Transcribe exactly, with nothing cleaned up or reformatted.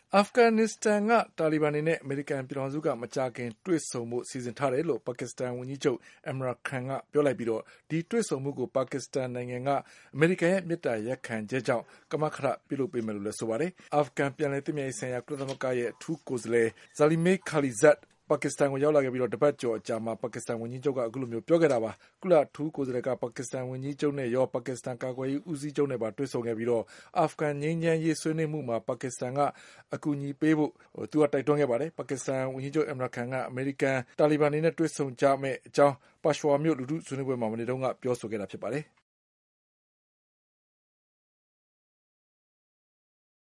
အာဖဂန်နစ္စတန်ကတာလီဘန်တွေနဲ့အမေရိကန်ပြည်ထောင်စုကမကြာခင်တွေ့ဆုံမှုစီစဉ်ထားတယ်လို့ပါကစ္စတန်ဝန်ကြီးချုပ်အမရတ်ခန်ကပြောလိုက်ပြီးဒီတွေ့ဆုံမှုကိုပါကစ္စတန်နိုင်ငံကအမေရိကန်ရဲ့မေတ္တာရပ်ခံချက်ကြောင့်ကမခရပြုလုပ်ပေးမယ်လို့လည်းဆိုပါတယ်။အာဖဂန်ပြန်လည်တည်မြဲရေးဆိုင်ရာကုလသမဂ္ဂရဲ့အထူးကိုယ်စားလှယ်ဇာလီမေခါလီဇတ်ပါကစ္စတန်ကိုရောက်လာခဲ့ပြီးတပတ်ကျော်အကြာမှာပါကစ္စတန်ဝန်ကြီးချုပ်ကအခုလိုမျိုးပြောခဲ့တာပါ။ကုလထူးကိုယ်စားလှယ်ကပါကစ္စတန်ဝန်ကြီးချုပ်နဲ့ရောပါကစ္စတန်ကာကွယ်ရေးဦးစီးချုပ်နဲ့ပါတွေ့ဆုံခဲ့ပြီးအာဖဂန်ငြိမ်းချမ်းရေးဆွေးနွေးမှုမှာပါကစ္စတန်ကအကူအညီပေးဖို့သူကတိုက်တွန်းခဲ့ပါတယ်။ပါကစ္စတန်ဝန်ကြီးချုပ်အမရတ်ခန်ကအမေရိကန်တာလီဘန်တွေနဲ့တွေ့ဆုံကြမယ့်အကြောင်းပါရှ်ဝါမြို့လူထုဆွေးနွေးပွဲမှာမနေ့တုန်းကပြောဆိုခဲ့တာဖြစ်ပါတယ်။